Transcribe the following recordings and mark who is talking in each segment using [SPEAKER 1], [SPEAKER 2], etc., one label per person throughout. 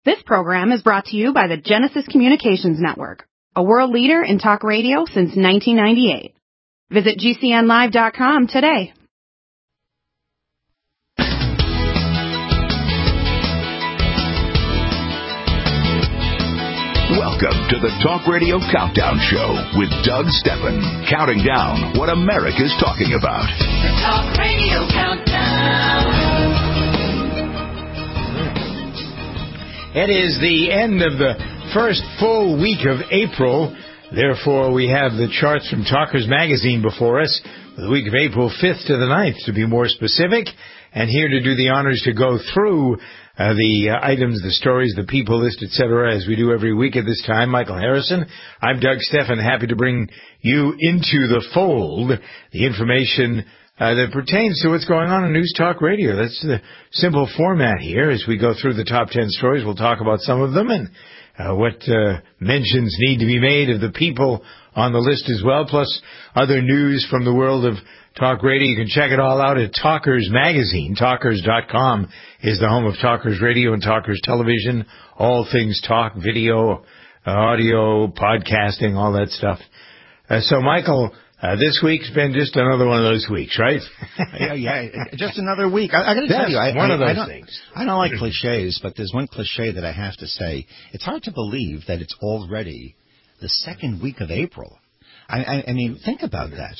[SPEAKER 1] This program is brought to you by the Genesis Communications Network, a world leader in talk radio since 1998. Visit GCNlive.com today.
[SPEAKER 2] Welcome to the Talk Radio Countdown Show with Doug Stephan, counting down what America's talking about.
[SPEAKER 3] The Talk Radio Countdown.
[SPEAKER 4] It is the end of the first full week of April. Therefore, we have the charts from Talkers Magazine before us for the week of April 5th to the 9th, to be more specific. And here to do the honors to go through the items, the stories, the people list, etc., as we do every week at this time, Michael Harrison. I'm Doug Stephan, happy to bring you into the fold the information that pertains to what's going on in News Talk Radio. That's the simple format here. As we go through the top 10 stories, we'll talk about some of them and what mentions need to be made of the people on the list as well, plus other news from the world of Talk Radio. You can check it all out at Talkers Magazine. Talkers.com is the home of Talkers Radio and Talkers Television. All things talk, video, audio, podcasting, all that stuff. So, Michael, this week's been just another one of those weeks, right?
[SPEAKER 5] yeah, just another week. I got to tell you,
[SPEAKER 4] one of those things.
[SPEAKER 5] I don't like cliches, but there's one cliche that I have to say. It's hard to believe that it's already the second week of April. I mean, think about that.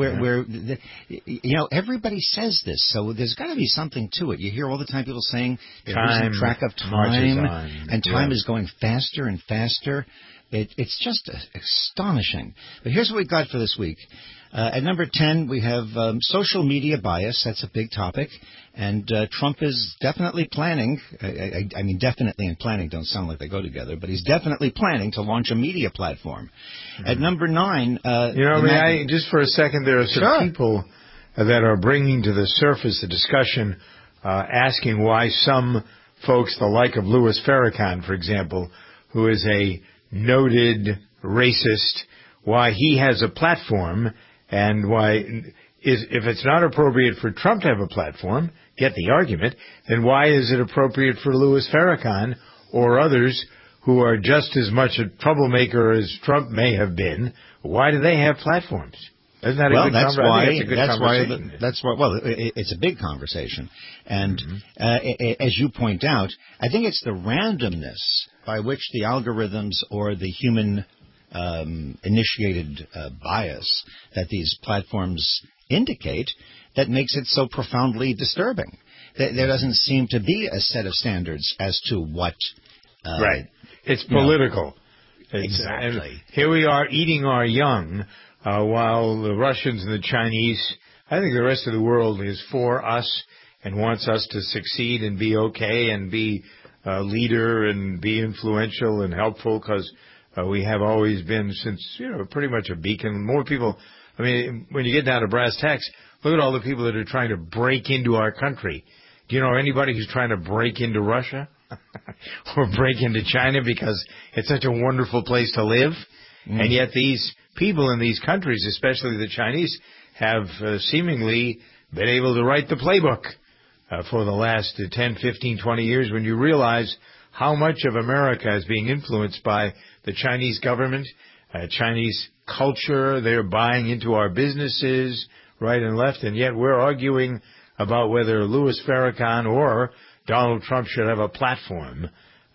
[SPEAKER 5] Everybody says this, so there's got to be something to it. You hear all the time people saying they're losing track of time, and time is going faster and faster. It's just astonishing. But here's what we got for this week. At number 10, we have social media bias. That's a big topic. And Trump is definitely planning, I mean, definitely and planning don't sound like they go together, but he's definitely planning to launch a media platform. Mm-hmm. At number 9...
[SPEAKER 4] just for a second, there are some people that are bringing to the surface the discussion, asking why some folks, the like of Louis Farrakhan, for example, who is a noted racist, why he has a platform, and why, if it's not appropriate for Trump to have a platform, get the argument, then why is it appropriate for Louis Farrakhan or others who are just as much a troublemaker as Trump may have been? Why do they have platforms? Isn't that a good conversation?
[SPEAKER 5] It's a big conversation. And as you point out, I think it's the randomness by which the algorithms or the human initiated bias that these platforms indicate that makes it so profoundly disturbing. There doesn't seem to be a set of standards as to what...
[SPEAKER 4] right. It's political.
[SPEAKER 5] Exactly.
[SPEAKER 4] Here we are eating our young, while the Russians and the Chinese, I think the rest of the world is for us and wants us to succeed and be okay and be a leader and be influential and helpful, because we have always been, since, pretty much a beacon. More people, I mean, when you get down to brass tacks, look at all the people that are trying to break into our country. Do you know anybody who's trying to break into Russia or break into China because it's such a wonderful place to live? And yet these people in these countries, especially the Chinese, have seemingly been able to write the playbook for the last 10, 15, 20 years, when you realize how much of America is being influenced by the Chinese government, Chinese culture. They're buying into our businesses right and left, and yet we're arguing about whether Louis Farrakhan or Donald Trump should have a platform,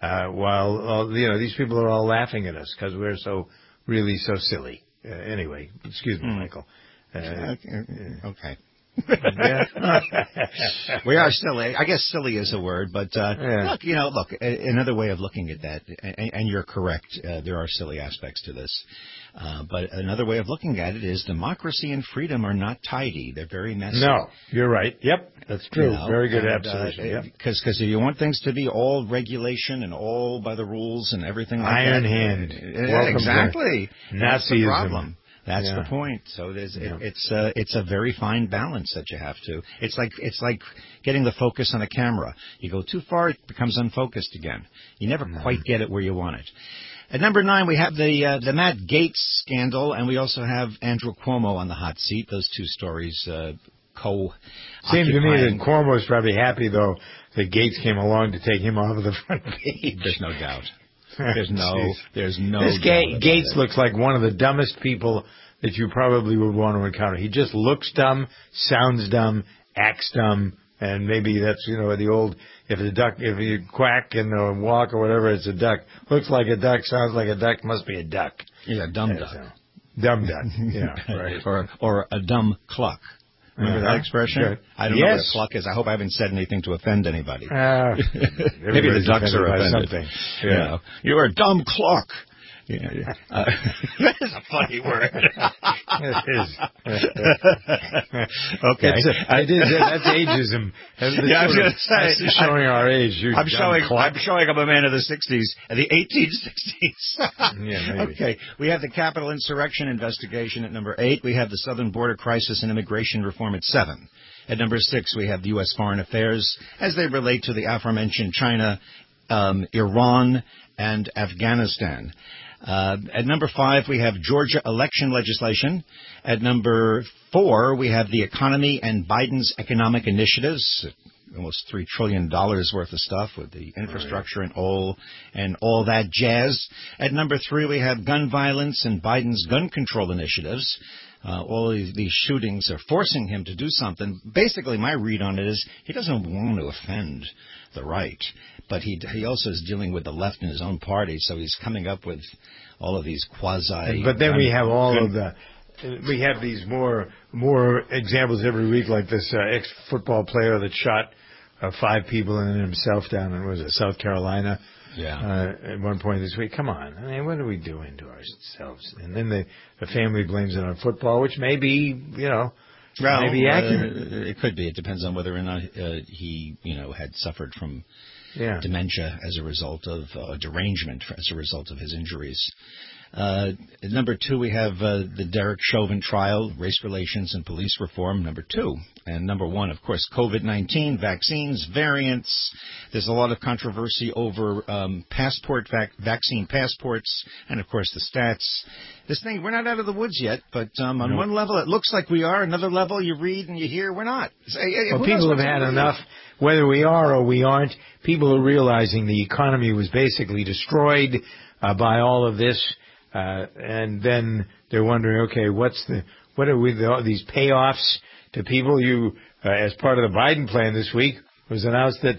[SPEAKER 4] while these people are all laughing at us because we're so silly. Anyway, excuse me, Michael.
[SPEAKER 5] Okay. We are silly. I guess silly is a word, but look, another way of looking at that, and you're correct, there are silly aspects to this, but another way of looking at it is democracy and freedom are not tidy. They're very messy.
[SPEAKER 4] No, you're right. Yep, that's true. Very good observation.
[SPEAKER 5] Because if you want things to be all regulation and all by the rules and everything like
[SPEAKER 4] Iron
[SPEAKER 5] that.
[SPEAKER 4] hand.
[SPEAKER 5] Exactly.
[SPEAKER 4] That's
[SPEAKER 5] the problem. That's the point. So it's a very fine balance that you have to. It's like getting the focus on a camera. You go too far, it becomes unfocused again. You never quite get it where you want it. At number 9, we have the Matt Gaetz scandal, and we also have Andrew Cuomo on the hot seat. Those two stories
[SPEAKER 4] Seems to me that Cuomo's probably happy, though, that Gates came along to take him off of the front page.
[SPEAKER 5] There's no doubt. There's no
[SPEAKER 4] This
[SPEAKER 5] doubt.
[SPEAKER 4] Gates looks like one of the dumbest people that you probably would want to encounter. He just looks dumb, sounds dumb, acts dumb, and maybe that's, the old, if you quack in the walk or whatever, it's a duck. Looks like a duck, sounds like a duck, must be a duck.
[SPEAKER 5] Yeah, dumb duck.
[SPEAKER 4] Dumb duck, yeah, right.
[SPEAKER 5] or a dumb cluck. Remember that expression?
[SPEAKER 4] Good.
[SPEAKER 5] I don't know what a cluck is. I hope I haven't said anything to offend anybody.
[SPEAKER 4] Maybe
[SPEAKER 5] the ducks are offended.
[SPEAKER 4] Something.
[SPEAKER 5] Yeah. You're a dumb cluck. Yeah. That is a funny word.
[SPEAKER 4] It is.
[SPEAKER 5] Okay.
[SPEAKER 4] That's ageism. That's showing our age.
[SPEAKER 5] I'm showing I'm a man of the 60s, the 1860s.
[SPEAKER 4] Yeah, maybe.
[SPEAKER 5] Okay. We have the Capitol insurrection investigation at number 8. We have the Southern Border Crisis and Immigration Reform at 7. At number 6, we have the U.S. Foreign Affairs as they relate to the aforementioned China, Iran, and Afghanistan. At number 5, we have Georgia election legislation. At number 4, we have the economy and Biden's economic initiatives, almost $3 trillion worth of stuff with the infrastructure and all that jazz. At number 3, we have gun violence and Biden's gun control initiatives. All of these shootings are forcing him to do something. Basically, my read on it is he doesn't want to offend the right, but he also is dealing with the left in his own party, so he's coming up with all of these quasi.
[SPEAKER 4] But then we have we have these more examples every week, like this ex-football player that shot 5 people and then himself down in South Carolina.
[SPEAKER 5] Yeah.
[SPEAKER 4] At one point this week. Come on. I mean, what are we doing to ourselves? And then the family blames it on football, which may be, maybe accurate.
[SPEAKER 5] It could be. It depends on whether or not he, had suffered from dementia as a result of derangement as a result of his injuries. At number 2, we have the Derek Chauvin trial, race relations and police reform, number 2. And number 1, of course, COVID-19, vaccines, variants. There's a lot of controversy over vaccine passports, and, of course, the stats. This thing, we're not out of the woods yet, but on one level it looks like we are. Another level you read and you hear we're not.
[SPEAKER 4] Well, people have had enough. Whether we are or we aren't, people are realizing the economy was basically destroyed by all of this. And then they're wondering, okay, what are these payoffs to people? As part of the Biden plan this week, it was announced that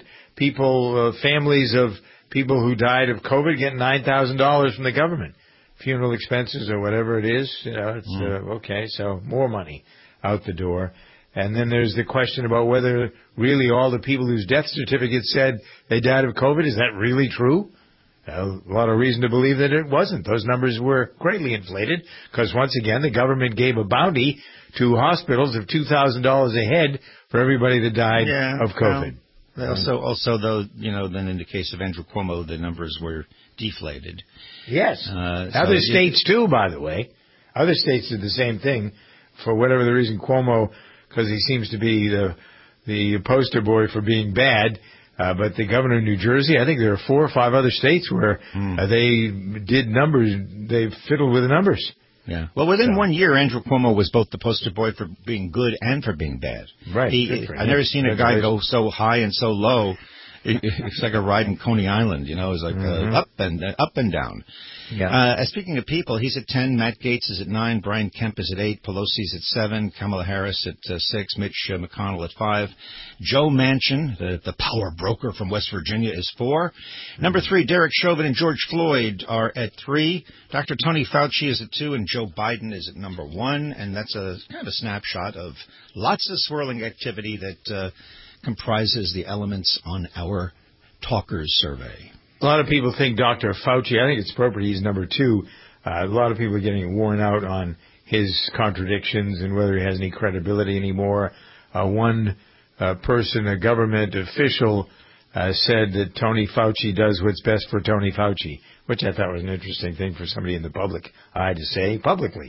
[SPEAKER 4] families of people who died of COVID get $9,000 from the government, funeral expenses or whatever it is. Okay, so more money out the door. And then there's the question about whether really all the people whose death certificates said they died of COVID, is that really true? A lot of reason to believe that it wasn't. Those numbers were greatly inflated because, once again, the government gave a bounty to hospitals of $2,000 a head for everybody that died of COVID.
[SPEAKER 5] Also, though, then in the case of Andrew Cuomo, the numbers were deflated.
[SPEAKER 4] Yes. Other states, too, by the way. Other states did the same thing. For whatever the reason, Cuomo, because he seems to be the poster boy for being bad, but the governor of New Jersey, I think there are 4 or 5 other states where they did numbers. They fiddled with the numbers.
[SPEAKER 5] Yeah. Well, within 1 year, Andrew Cuomo was both the poster boy for being good and for being bad.
[SPEAKER 4] Right.
[SPEAKER 5] I've never seen a guy go so high and so low. It's like a ride in Coney Island, It's like up and down.
[SPEAKER 4] Yeah.
[SPEAKER 5] Speaking of people, he's at 10. Matt Gaetz is at 9. Brian Kemp is at 8. Pelosi's at 7. Kamala Harris at 6. Mitch McConnell at 5. Joe Manchin, the power broker from West Virginia, is 4. Number 3, Derek Chauvin and George Floyd are at 3. Dr. Tony Fauci is at 2, and Joe Biden is at number 1. And that's a kind of a snapshot of lots of swirling activity that comprises the elements on our Talkers survey.
[SPEAKER 4] A lot of people think Dr. Fauci, I think it's appropriate he's number 2. A lot of people are getting worn out on his contradictions and whether he has any credibility anymore. One person, a government official, said that Tony Fauci does what's best for Tony Fauci, which I thought was an interesting thing for somebody in the public eye to say publicly.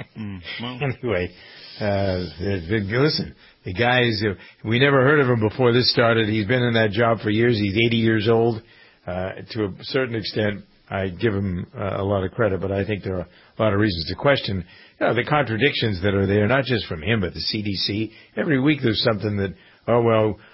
[SPEAKER 4] Anyway, listen, the guy we never heard of him before this started. He's been in that job for years. He's 80 years old. To a certain extent, I give him a lot of credit, but I think there are a lot of reasons to question the contradictions that are there, not just from him, but the CDC. Every week there's something that,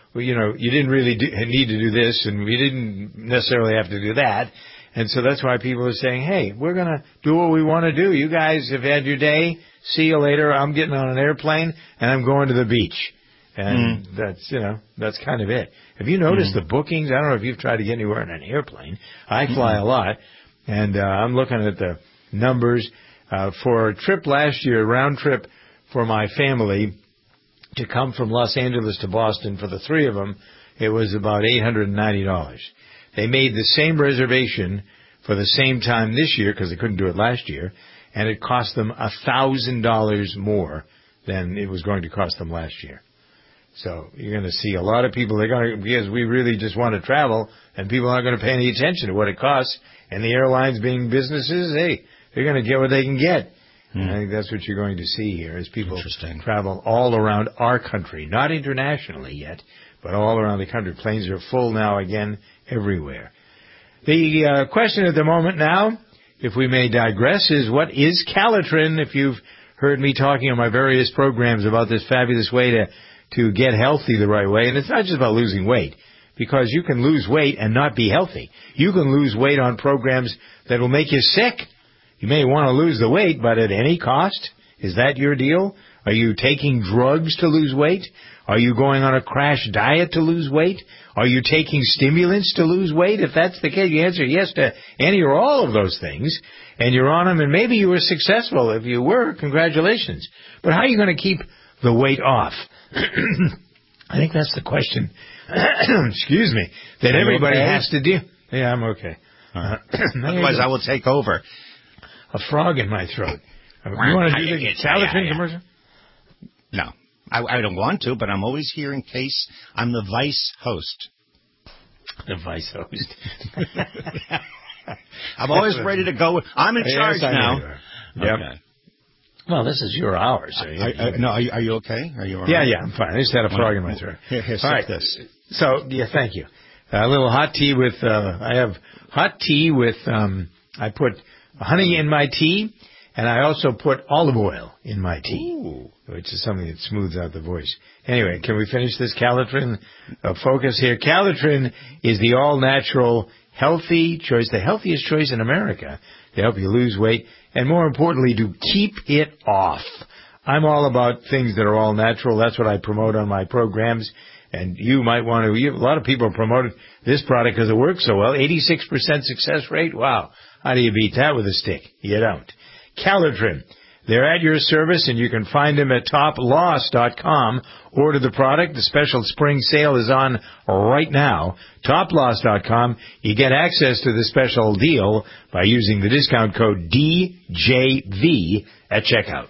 [SPEAKER 4] well, you didn't really need to do this, and we didn't necessarily have to do that. And so that's why people are saying, hey, we're going to do what we want to do. You guys have had your day. See you later. I'm getting on an airplane, and I'm going to the beach. And that's kind of it. Have you noticed the bookings? I don't know if you've tried to get anywhere in an airplane. I fly a lot, and I'm looking at the numbers. For a trip last year, round trip for my family to come from Los Angeles to Boston for the three of them, it was about $890. They made the same reservation for the same time this year because they couldn't do it last year, and it cost them $1,000 more than it was going to cost them last year. So you're going to see a lot of people, because we really just want to travel, and people aren't going to pay any attention to what it costs. And the airlines being businesses, hey, they're going to get what they can get. I think that's what you're going to see here as people travel all around our country, not internationally yet, but all around the country. Planes are full now again everywhere. The question at the moment now, if we may digress, is what is Calitrin? If you've heard me talking on my various programs about this fabulous way to get healthy the right way, and it's not just about losing weight, because you can lose weight and not be healthy. You can lose weight on programs that will make you sick. You may want to lose the weight, but at any cost? Is that your deal? Are you taking drugs to lose weight? Are you going on a crash diet to lose weight? Are you taking stimulants to lose weight? If that's the case, you answer yes to any or all of those things, and you're on them, and maybe you were successful. If you were, congratulations. But how are you going to keep the weight off? I think that's the question, excuse me, that everybody has to do. Yeah, I'm okay.
[SPEAKER 5] Otherwise, I will take over.
[SPEAKER 4] A frog in my throat. You want to do the Calitrin commercial?
[SPEAKER 5] No, I don't want to, but I'm always here in case. I'm the vice host.
[SPEAKER 4] The vice host.
[SPEAKER 5] I'm always ready to go. I'm in charge now.
[SPEAKER 4] Yep. Okay. Well, this is your hour. So
[SPEAKER 5] are you okay? Are you all
[SPEAKER 4] right?
[SPEAKER 5] Yeah,
[SPEAKER 4] I'm fine. I just had a frog in my throat.
[SPEAKER 5] Here,
[SPEAKER 4] all right.
[SPEAKER 5] This.
[SPEAKER 4] So, thank you. A little hot tea with, I have hot tea with, I put honey in my tea, and I also put olive oil in my tea, which is something that smooths out the voice. Anyway, can we finish this Calitrin focus here? Calitrin is the all-natural, healthy choice, the healthiest choice in America to help you lose weight, and more importantly, to keep it off. I'm all about things that are all natural. That's what I promote on my programs. And you might want to, a lot of people promoted this product because it works so well. 86% success rate. Wow. How do you beat that with a stick? You don't. Calitrin. They're at your service, and you can find them at toploss.com. Order the product. The special spring sale is on right now. Toploss.com. You get access to the special deal by using the discount code DJV at checkout.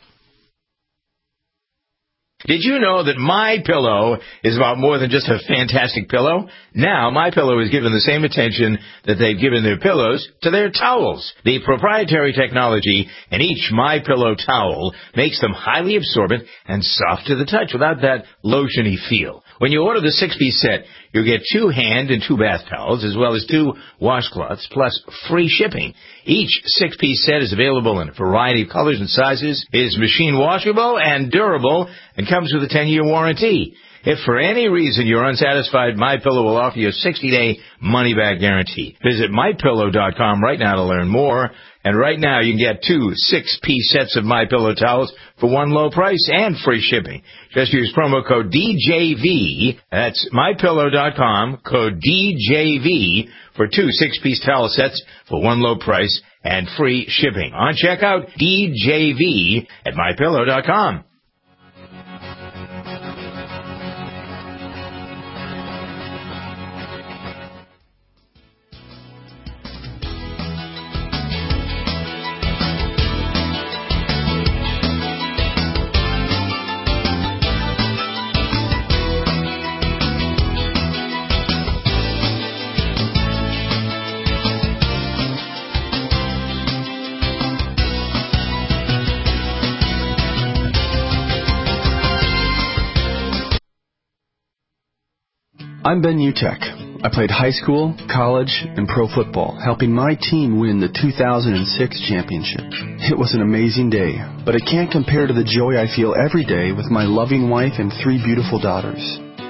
[SPEAKER 4] Did you know that MyPillow is about more than just a fantastic pillow? Now, MyPillow is given the same attention that they've given their pillows to their towels. The proprietary technology in each MyPillow towel makes them highly absorbent and soft to the touch without that lotiony feel. When you order the 6-piece set, you'll get 2 hand and 2 bath towels, as well as 2 washcloths, plus free shipping. Each 6-piece set is available in a variety of colors and sizes, is machine washable and durable, and comes with a 10-year warranty. If for any reason you're unsatisfied, MyPillow will offer you a 60-day money-back guarantee. Visit MyPillow.com right now to learn more. And right now you can get 2 6-piece sets of MyPillow towels for one low price and free shipping. Just use promo code DJV. That's MyPillow.com, code DJV for 2 6-piece towel sets for one low price and free shipping. On checkout, DJV at MyPillow.com.
[SPEAKER 6] I'm Ben Utek. I played high school, college, and pro football, helping my team win the 2006 championship. It was an amazing day, but it can't compare to the joy I feel every day with my loving wife and 3 beautiful daughters.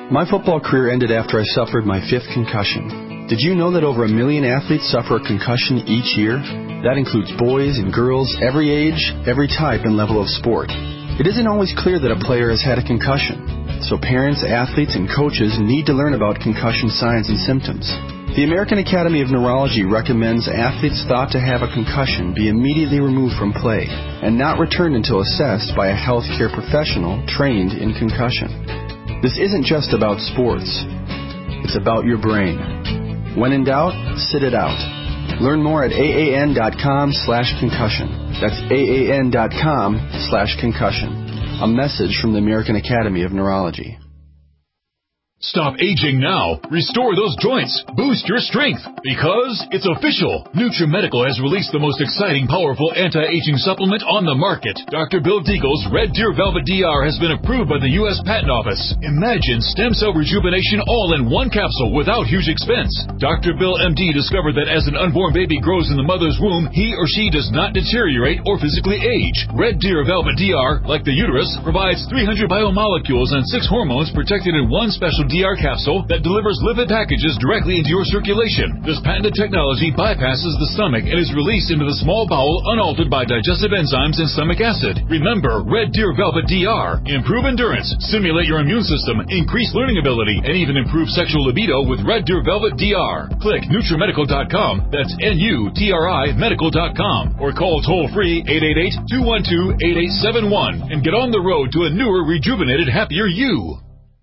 [SPEAKER 6] My football career ended after I suffered my 5th concussion. Did you know that over 1 million athletes suffer a concussion each year? That includes boys and girls, every age, every type and level of sport. It isn't always clear that a player has had a concussion, so parents, athletes, and coaches need to learn about concussion signs and symptoms. The American Academy of Neurology recommends athletes thought to have a concussion be immediately removed from play and not returned until assessed by a healthcare professional trained in concussion. This isn't just about sports. It's about your brain. When in doubt, sit it out. Learn more at aan.com/concussion. That's aan.com/concussion. A message from the American Academy of Neurology.
[SPEAKER 7] Stop aging now. Restore those joints. Boost your strength. Because it's official. NutriMedical has released the most exciting, powerful anti-aging supplement on the market. Dr. Bill Deagle's Red Deer Velvet DR has been approved by the U.S. Patent Office. Imagine stem cell rejuvenation all in one capsule without huge expense. Dr. Bill MD discovered that as an unborn baby grows in the mother's womb, he or she does not deteriorate or physically age. Red Deer Velvet DR, like the uterus, provides 300 biomolecules and 6 hormones protected in one special DR capsule that delivers lipid packages directly into your circulation. This patented technology bypasses the stomach and is released into the small bowel unaltered by digestive enzymes and stomach acid. Remember, Red Deer Velvet DR. Improve endurance, stimulate your immune system, increase learning ability, and even improve sexual libido with Red Deer Velvet DR. Click NutriMedical.com, that's NUTRI Medical.com, or call toll-free 888-212-8871 and get on the road to a newer, rejuvenated, happier you.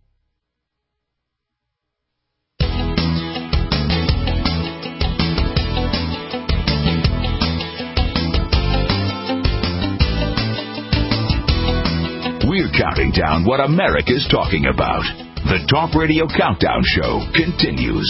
[SPEAKER 2] We're counting down what America's talking about. The Talk Radio Countdown Show continues.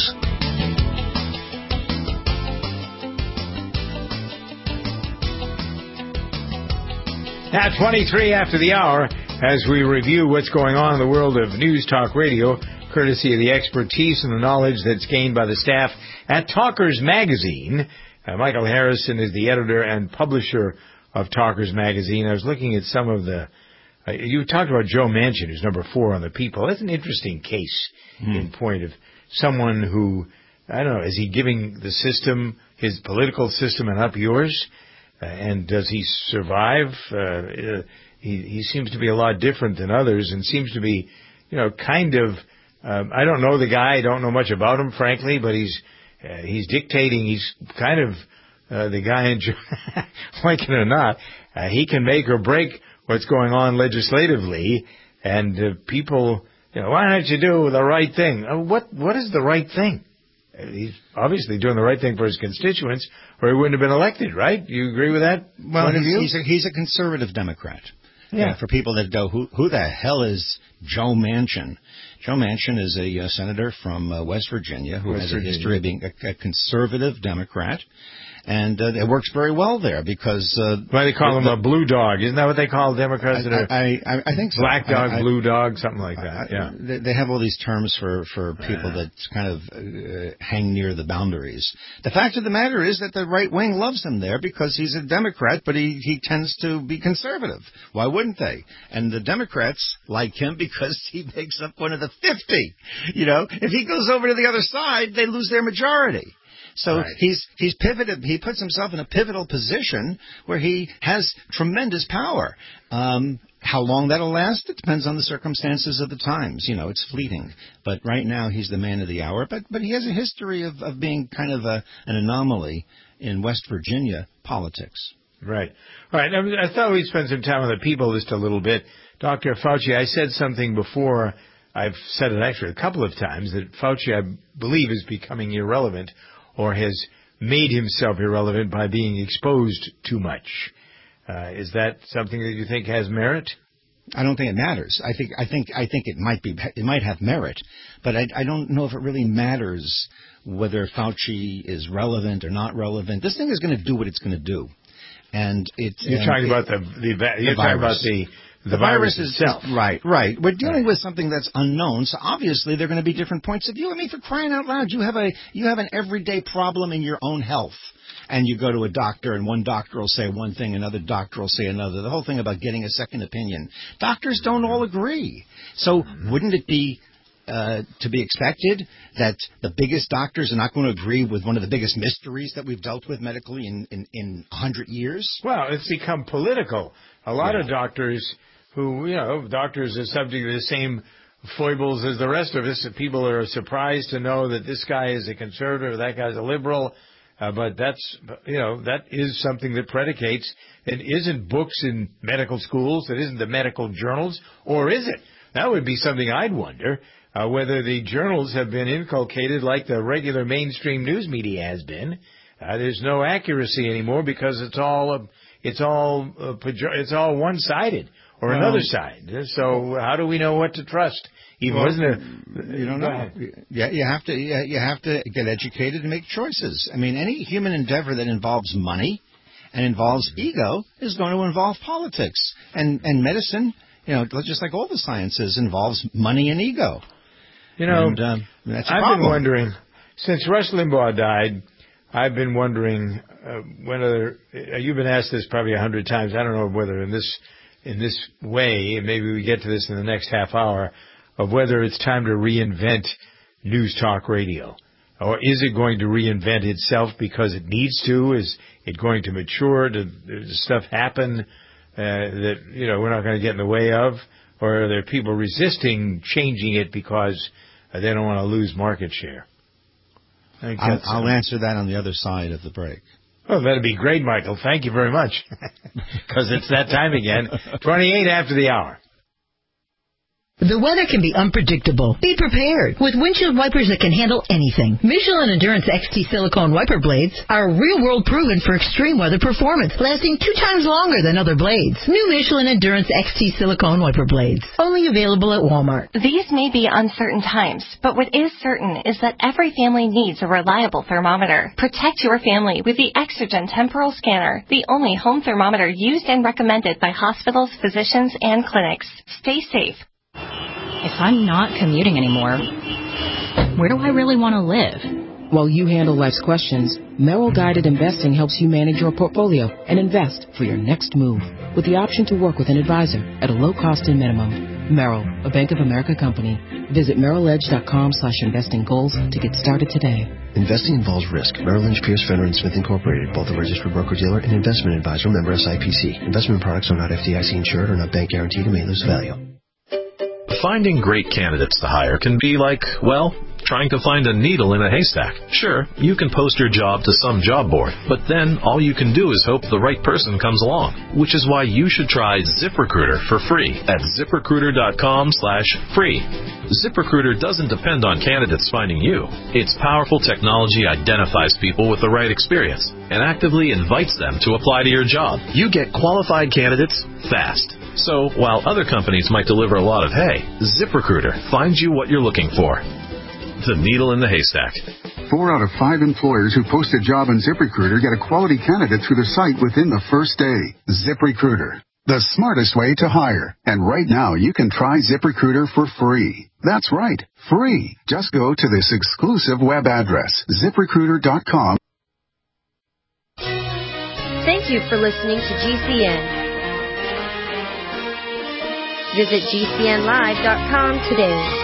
[SPEAKER 4] At 23 after the hour, as we review what's going on in the world of News Talk Radio, courtesy of the expertise and the knowledge that's gained by the staff at Talkers Magazine. Michael Harrison is the editor and publisher of Talkers Magazine. I was looking at some of the... you talked about Joe Manchin, who's number 4 on the People. That's an interesting case in point of someone who, I don't know, is he giving the system, his political system, and up yours? And does he survive? He seems to be a lot different than others and seems to be, kind of, I don't know the guy. I don't know much about him, frankly, but he's dictating. He's kind of the guy in, like it or not, he can make or break what's going on legislatively, and people, why don't you do the right thing? What is the right thing? He's obviously doing the right thing for his constituents, or he wouldn't have been elected, right? Do you agree with that point of view?
[SPEAKER 5] He's a conservative Democrat.
[SPEAKER 4] Yeah.
[SPEAKER 5] For people that go, who the hell is Joe Manchin? Joe Manchin is a senator from West Virginia who has a history of being a conservative Democrat. And it works very well there because...
[SPEAKER 4] why they call him a blue dog. Isn't that what they call Democrats?
[SPEAKER 5] I think so.
[SPEAKER 4] Black dog, blue dog, something like that. Yeah.
[SPEAKER 5] They have all these terms for people that kind of hang near the boundaries. The fact of the matter is that the right wing loves him there because he's a Democrat, but he tends to be conservative. Why wouldn't they? And the Democrats like him because he makes up one of the 50. If he goes over to the other side, they lose their majority. So right. He's pivoted. He puts himself in a pivotal position where he has tremendous power. How long that'll last, it depends on the circumstances of the times. It's fleeting. But right now, he's the man of the hour. But he has a history of being kind of an anomaly in West Virginia politics.
[SPEAKER 4] Right. All right. I thought we'd spend some time on the People just a little bit. Dr. Fauci, I said something before. I've said it actually a couple of times that Fauci, I believe, is becoming irrelevant, or has made himself irrelevant by being exposed too much. Is that something that you think has merit?
[SPEAKER 5] I don't think it matters. I think it might have merit, but I don't know if it really matters whether Fauci is relevant or not relevant. This thing is going to do what it's going to do, and
[SPEAKER 4] you're talking about the virus itself.
[SPEAKER 5] Right. We're dealing with something that's unknown, so obviously there are going to be different points of view. I mean, for crying out loud, you have an everyday problem in your own health, and you go to a doctor, and one doctor will say one thing, another doctor will say another. The whole thing about getting a second opinion. Doctors don't all agree. So wouldn't it be to be expected that the biggest doctors are not going to agree with one of the biggest mysteries that we've dealt with medically in 100 years?
[SPEAKER 4] Well, it's become political. A lot of doctors doctors are subject to the same foibles as the rest of us. People are surprised to know that this guy is a conservative, that guy's a liberal. But that is something that predicates. It isn't books in medical schools. It isn't the medical journals. Or is it? That would be something I'd wonder, whether the journals have been inculcated like the regular mainstream news media has been. There's no accuracy anymore because it's all one-sided or another side. So how do we know what to trust? You don't know.
[SPEAKER 5] Yeah, you have to get educated and make choices. I mean, any human endeavor that involves money and involves ego is going to involve politics. And medicine, just like all the sciences, involves money and ego. That's a problem.
[SPEAKER 4] I've been wondering, since Rush Limbaugh died, I've been wondering whether you've been asked this probably 100 times. I don't know whether in this way, and maybe we get to this in the next half hour, of whether it's time to reinvent news talk radio. Or is it going to reinvent itself because it needs to? Is it going to mature? Does stuff happen that we're not going to get in the way of? Or are there people resisting changing it because they don't want to lose market share?
[SPEAKER 5] I'll answer that on the other side of the break.
[SPEAKER 4] Oh, that'd be great, Michael. Thank you very much. Because it's that time again. 28 after the hour.
[SPEAKER 8] The weather can be unpredictable. Be prepared with windshield wipers that can handle anything. Michelin Endurance XT silicone wiper blades are real-world proven for extreme weather performance, lasting 2 times longer than other blades. New Michelin Endurance XT silicone wiper blades, only available at Walmart.
[SPEAKER 9] These may be uncertain times, but what is certain is that every family needs a reliable thermometer. Protect your family with the Exergen Temporal Scanner, the only home thermometer used and recommended by hospitals, physicians, and clinics. Stay safe.
[SPEAKER 10] If I'm not commuting anymore, where do I really want to live?
[SPEAKER 11] While you handle life's questions, Merrill Guided Investing helps you manage your portfolio and invest for your next move with the option to work with an advisor at a low cost and minimum. Merrill, a Bank of America company. Visit merrilledge.com/investing goals to get started today.
[SPEAKER 12] Investing involves risk. Merrill Lynch, Pierce, Fenner & Smith Incorporated, both a registered broker-dealer and investment advisor, member SIPC. Investment products are not FDIC insured or not bank guaranteed and may lose value.
[SPEAKER 13] Finding great candidates to hire can be like, trying to find a needle in a haystack. Sure, you can post your job to some job board, but then all you can do is hope the right person comes along, which is why you should try ZipRecruiter for free at ZipRecruiter.com/free. ZipRecruiter doesn't depend on candidates finding you. Its powerful technology identifies people with the right experience and actively invites them to apply to your job. You get qualified candidates fast. So while other companies might deliver a lot of hay, ZipRecruiter finds you what you're looking for. The needle in the haystack.
[SPEAKER 14] 4 out of 5 employers who post a job on ZipRecruiter get a quality candidate through the site within the first day. ZipRecruiter, the smartest way to hire. And right now, you can try ZipRecruiter for free. That's right, free. Just go to this exclusive web address, ZipRecruiter.com.
[SPEAKER 15] Thank you for listening to GCN. Visit GCNlive.com today.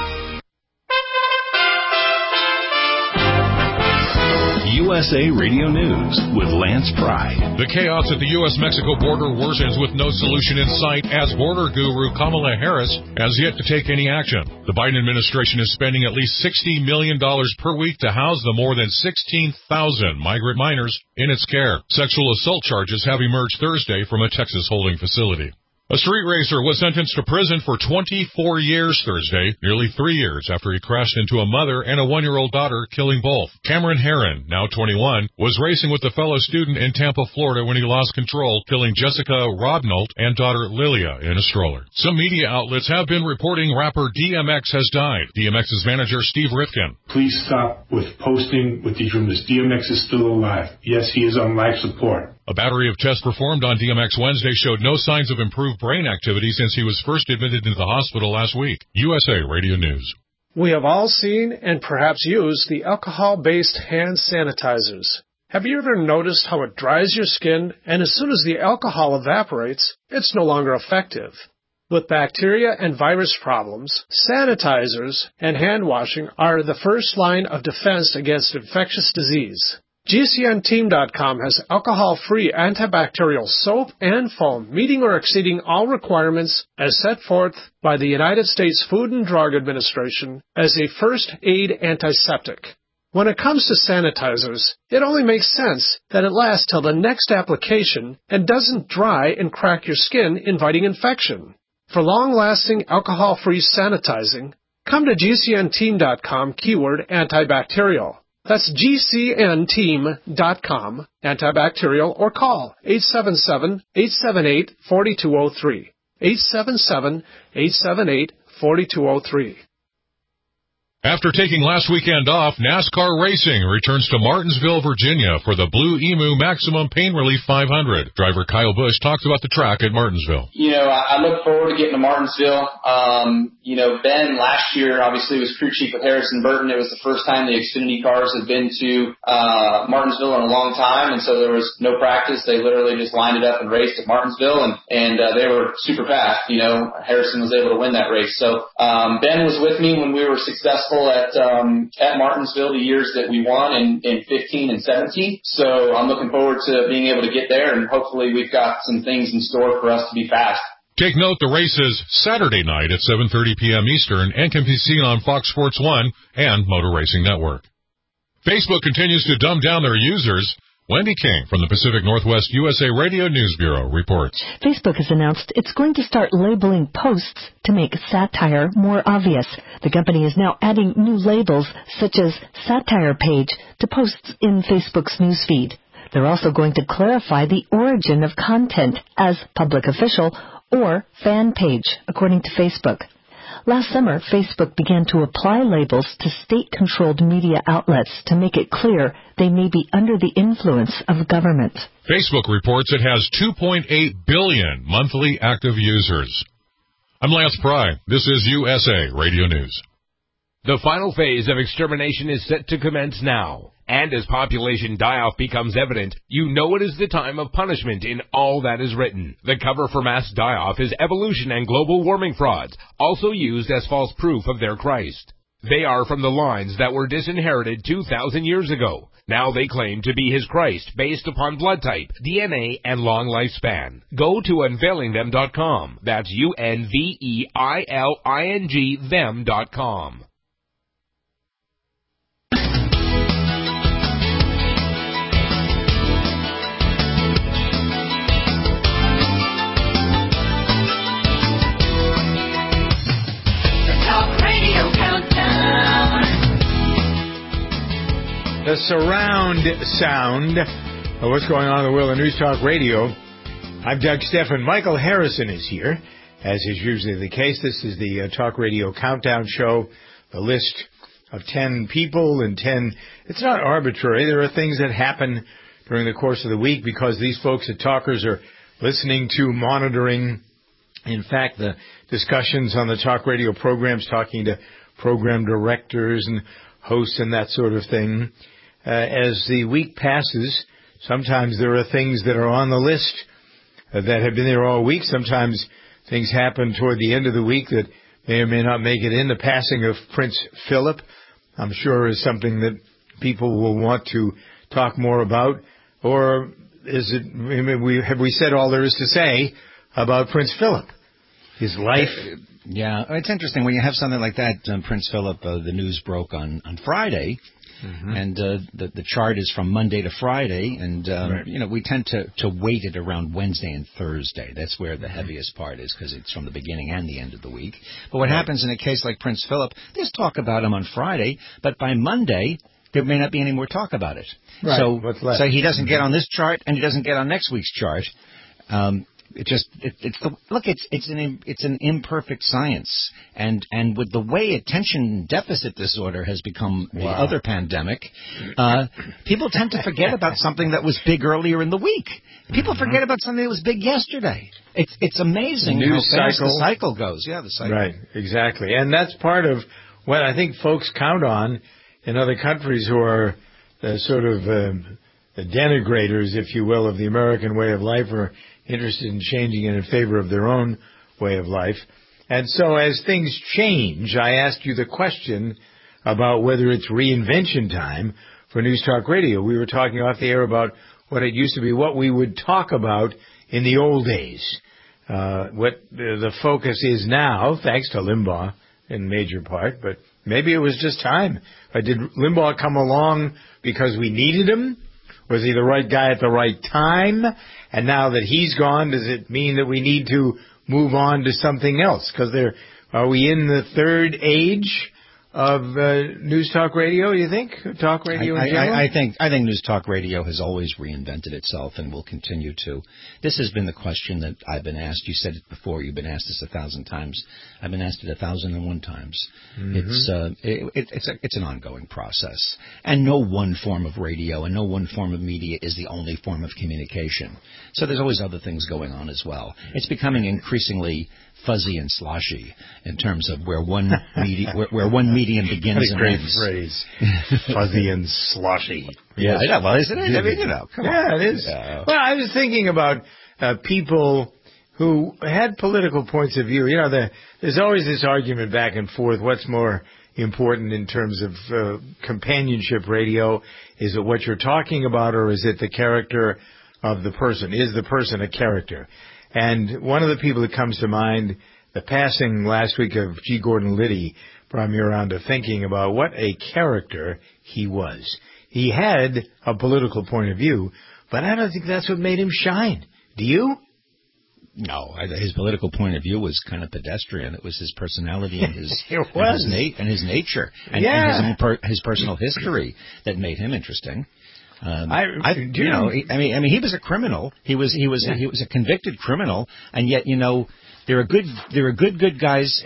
[SPEAKER 2] USA Radio News with Lance Pry.
[SPEAKER 16] The chaos at the U.S.-Mexico border worsens with no solution in sight as border guru Kamala Harris has yet to take any action. The Biden administration is spending at least $60 million per week to house the more than 16,000 migrant minors in its care. Sexual assault charges have emerged Thursday from a Texas holding facility. A street racer was sentenced to prison for 24 years Thursday, nearly 3 years after he crashed into a mother and a 1-year-old daughter, killing both. Cameron Herron, now 21, was racing with a fellow student in Tampa, Florida when he lost control, killing Jessica Rodnault and daughter Lilia in a stroller. Some media outlets have been reporting rapper DMX has died. DMX's manager, Steve Rifkin.
[SPEAKER 17] Please stop with posting with these rumors. DMX is still alive. Yes, he is on life support.
[SPEAKER 16] A battery of tests performed on DMX Wednesday showed no signs of improved brain activity since he was first admitted into the hospital last week. USA Radio News.
[SPEAKER 18] We have all seen and perhaps used the alcohol-based hand sanitizers. Have you ever noticed how it dries your skin, and as soon as the alcohol evaporates, it's no longer effective? With bacteria and virus problems, sanitizers and hand washing are the first line of defense against infectious disease. GCNteam.com has alcohol-free antibacterial soap and foam, meeting or exceeding all requirements as set forth by the United States Food and Drug Administration as a first aid antiseptic. When it comes to sanitizers, it only makes sense that it lasts till the next application and doesn't dry and crack your skin, inviting infection. For long-lasting alcohol-free sanitizing, come to GCNteam.com keyword antibacterial. That's GCNteam.com, antibacterial, or call 877-878-4203. 877-878-4203.
[SPEAKER 16] After taking last weekend off, NASCAR Racing returns to Martinsville, Virginia for the Blue Emu Maximum Pain Relief 500. Driver Kyle Busch talks about the track at Martinsville.
[SPEAKER 19] I look forward to getting to Martinsville. Ben last year obviously was crew chief with Harrison Burton. It was the first time the Xfinity cars had been to Martinsville in a long time, and so there was no practice. They literally just lined it up and raced at Martinsville, and they were super fast. Harrison was able to win that race. So Ben was with me when we were successful at Martinsville the years that we won in 15 and 17. So I'm looking forward to being able to get there, and hopefully we've got some things in store for us to be fast.
[SPEAKER 16] Take note, the race is Saturday night at 7:30 p.m. Eastern and can be seen on Fox Sports 1 and Motor Racing Network. Facebook continues to dumb down their users. Wendy King from the Pacific Northwest USA Radio News Bureau reports.
[SPEAKER 20] Facebook has announced it's going to start labeling posts to make satire more obvious. The company is now adding new labels such as satire page to posts in Facebook's newsfeed. They're also going to clarify the origin of content as public official or fan page, according to Facebook. Last summer, Facebook began to apply labels to state-controlled media outlets to make it clear they may be under the influence of government.
[SPEAKER 16] Facebook reports it has 2.8 billion monthly active users. I'm Lance Pry. This is USA Radio News.
[SPEAKER 21] The final phase of extermination is set to commence now. And as population die-off becomes evident, you know it is the time of punishment in all that is written. The cover for mass die-off is evolution and global warming frauds, also used as false proof of their Christ. They are from the lines that were disinherited 2,000 years ago. Now they claim to be his Christ based upon blood type, DNA, and long lifespan. Go to unveilingthem.com. That's UNVEILING them.com.
[SPEAKER 4] The surround sound of what's going on in the world of News Talk Radio. I'm Doug Stephan. Michael Harrison is here, as is usually the case. This is the Talk Radio Countdown Show, the list of 10 people and 10. It's not arbitrary. There are things that happen during the course of the week because these folks at Talkers are listening to, monitoring, in fact, the discussions on the Talk Radio programs, talking to program directors and hosts and that sort of thing. As the week passes, sometimes there are things that are on the list that have been there all week. Sometimes things happen toward the end of the week that may or may not make it in. The passing of Prince Philip, I'm sure, is something that people will want to talk more about. Or is it? Have we said all there is to say about Prince Philip? His life.
[SPEAKER 5] Yeah, it's interesting when you have something like that. Prince Philip, the news broke on Friday. Mm-hmm. And the chart is from Monday to Friday, and right. We tend to weight it around Wednesday and Thursday. That's where the heaviest part is because it's from the beginning and the end of the week. But what happens in a case like Prince Philip, there's talk about him on Friday, but by Monday there may not be any more talk about it.
[SPEAKER 4] Right.
[SPEAKER 5] So he doesn't get on this chart, and he doesn't get on next week's chart. It's an imperfect science, and with the way attention deficit disorder has become the other pandemic, people tend to forget about something that was big earlier in the week. People forget about something that was big yesterday. It's amazing how fast the cycle goes. Yeah, the cycle.
[SPEAKER 4] Right, exactly, and that's part of what I think folks count on in other countries who are sort of the denigrators, if you will, of the American way of life, or interested in changing it in favor of their own way of life. And so as things change, I asked you the question about whether it's reinvention time for News Talk Radio. We were talking off the air about what it used to be, what we would talk about in the old days. What the focus is now, thanks to Limbaugh in major part, but maybe it was just time. Did Limbaugh come along because we needed him? Was he the right guy at the right time? And now that he's gone, does it mean that we need to move on to something else? Because are we in the third age of News Talk Radio, you think? Talk radio in general?
[SPEAKER 5] I think News Talk Radio has always reinvented itself and will continue to. This has been the question that I've been asked. You said it before. You've been asked this 1,000 times. I've been asked it 1,001 times. Mm-hmm. It's an ongoing process. And no one form of radio and no one form of media is the only form of communication. So there's always other things going on as well. It's becoming increasingly fuzzy and sloshy in terms of where one medium begins and ends.
[SPEAKER 4] What a great phrase. Fuzzy and sloshy.
[SPEAKER 5] Yeah, well, isn't it? I mean, come on.
[SPEAKER 4] Yeah, it is. Well, I was thinking about people who had political points of view. There's always this argument back and forth. What's more important in terms of companionship radio? Is it what you're talking about, or is it the character of the person? Is the person a character? And one of the people that comes to mind, the passing last week of G. Gordon Liddy, brought me around to thinking about what a character he was. He had a political point of view, but I don't think that's what made him shine. Do you?
[SPEAKER 5] No, his political point of view was kind of pedestrian. It was his personality and his his nature and his personal history that made him interesting. He was a criminal. He was a convicted criminal, and yet, there are good guys.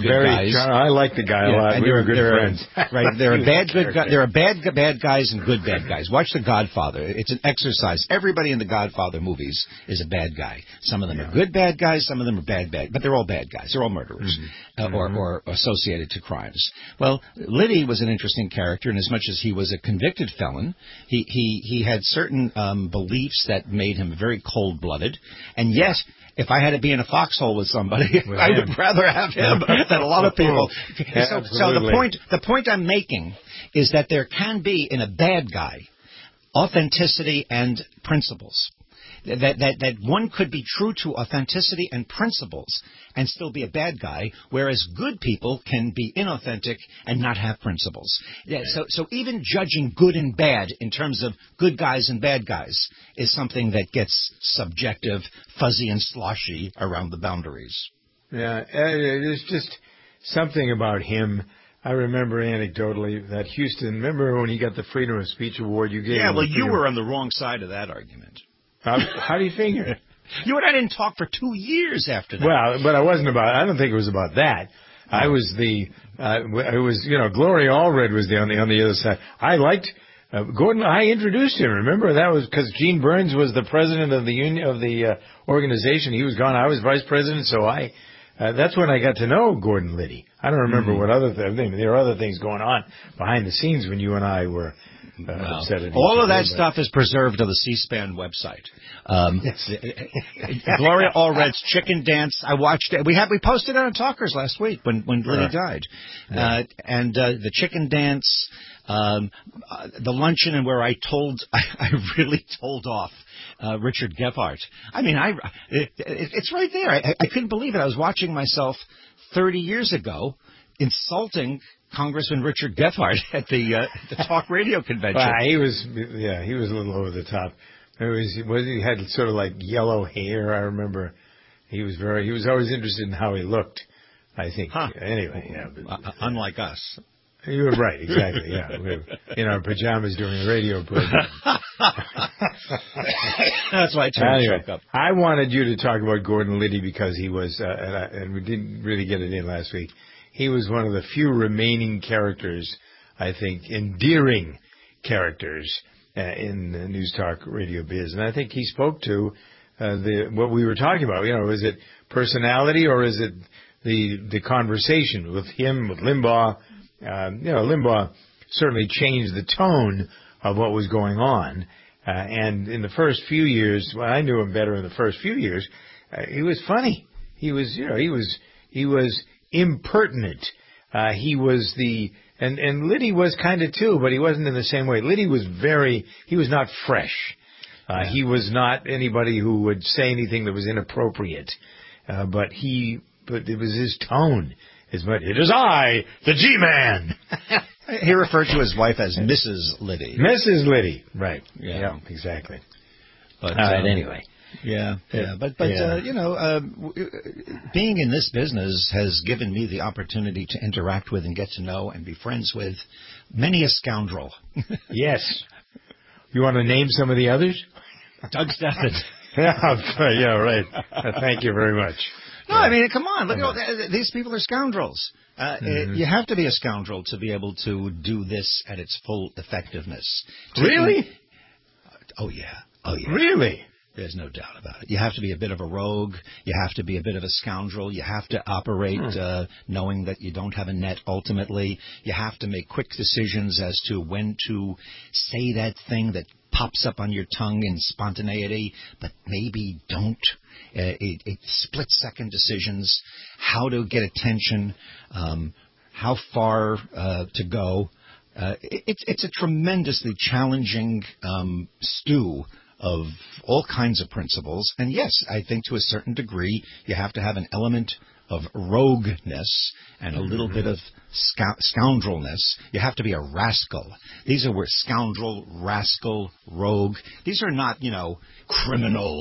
[SPEAKER 4] I like the guy a lot.
[SPEAKER 5] And
[SPEAKER 4] we were good friends.
[SPEAKER 5] Right. There are bad guys and good bad guys. Watch The Godfather. It's an exercise. Everybody in the Godfather movies is a bad guy. Some of them are good bad guys. Some of them are bad, but they're all bad guys. They're all murderers or associated to crimes. Well, Liddy was an interesting character, and as much as he was a convicted felon, he had certain beliefs that made him very cold-blooded, and yet, if I had to be in a foxhole with somebody, I would rather have him than a lot of people. So the point I'm making is that there can be in a bad guy authenticity and principles. That one could be true to authenticity and principles and still be a bad guy, whereas good people can be inauthentic and not have principles. Yeah, so even judging good and bad in terms of good guys and bad guys is something that gets subjective, fuzzy, and sloshy around the boundaries.
[SPEAKER 4] Yeah, there's just something about him. I remember anecdotally that Houston, remember when he got the Freedom of Speech Award you gave him?
[SPEAKER 5] Yeah, well, you were on the wrong side of that argument.
[SPEAKER 4] How do you figure?
[SPEAKER 5] You and I didn't talk for 2 years after that.
[SPEAKER 4] Well, but I don't think it was about that. I was Gloria Allred was on the other side. I liked Gordon. I introduced him. Remember, that was because Gene Burns was the president of the union of the organization. He was gone. I was vice president, so that's when I got to know Gordon Liddy. I don't remember what other things. There are other things going on behind the scenes when you and I were.
[SPEAKER 5] All of that stuff is preserved on the C-SPAN website. Gloria Allred's Chicken Dance. I watched it. We posted it on Talkers last week when Liddy died. And the Chicken Dance, the luncheon, and where I really told off Richard Gephardt. I mean, it's right there. I couldn't believe it. I was watching myself 30 years ago insulting Congressman Richard Gephardt at the talk radio convention.
[SPEAKER 4] Well, he was a little over the top. He had sort of like yellow hair. I remember he was always interested in how he looked, I think. Anyway,
[SPEAKER 5] unlike us.
[SPEAKER 4] You were right, exactly. Yeah, we're in our pajamas doing the radio program.
[SPEAKER 5] That's why I turned the truck up.
[SPEAKER 4] I wanted you to talk about Gordon Liddy because he was, and we didn't really get it in last week. He was one of the few remaining characters, I think, endearing characters in the News Talk radio biz. And I think he spoke to what we were talking about. Is it personality or is it the conversation with him, with Limbaugh? Limbaugh certainly changed the tone of what was going on. And in the first few years, I knew him better in the first few years, he was funny. He was, he was impertinent. He was and Liddy was kind of too, but he wasn't in the same way. Liddy was he was not fresh. He was not anybody who would say anything that was inappropriate. But it was his tone. It is I, the G-Man.
[SPEAKER 5] He referred to his wife as Mrs. Liddy.
[SPEAKER 4] Mrs. Liddy, right. Yeah, exactly.
[SPEAKER 5] But,
[SPEAKER 4] anyway.
[SPEAKER 5] Yeah. But being in this business has given me the opportunity to interact with and get to know and be friends with many a scoundrel.
[SPEAKER 4] Yes. You want to name some of the others?
[SPEAKER 5] Doug Stephan.
[SPEAKER 4] Yeah, right. Thank you very much.
[SPEAKER 5] No, I mean, come on. Look, these people are scoundrels. You have to be a scoundrel to be able to do this at its full effectiveness.
[SPEAKER 4] Really?
[SPEAKER 5] Oh, yeah.
[SPEAKER 4] Really?
[SPEAKER 5] There's no doubt about it. You have to be a bit of a rogue. You have to be a bit of a scoundrel. You have to operate knowing that you don't have a net ultimately. You have to make quick decisions as to when to say that thing that pops up on your tongue in spontaneity, but maybe don't. Split-second decisions, how to get attention, how far to go. It's a tremendously challenging stew of all kinds of principles. And yes, I think to a certain degree you have to have an element of rogueness and a little bit of scoundrelness. You have to be a rascal. These are words: scoundrel, rascal, rogue. These are not, criminal,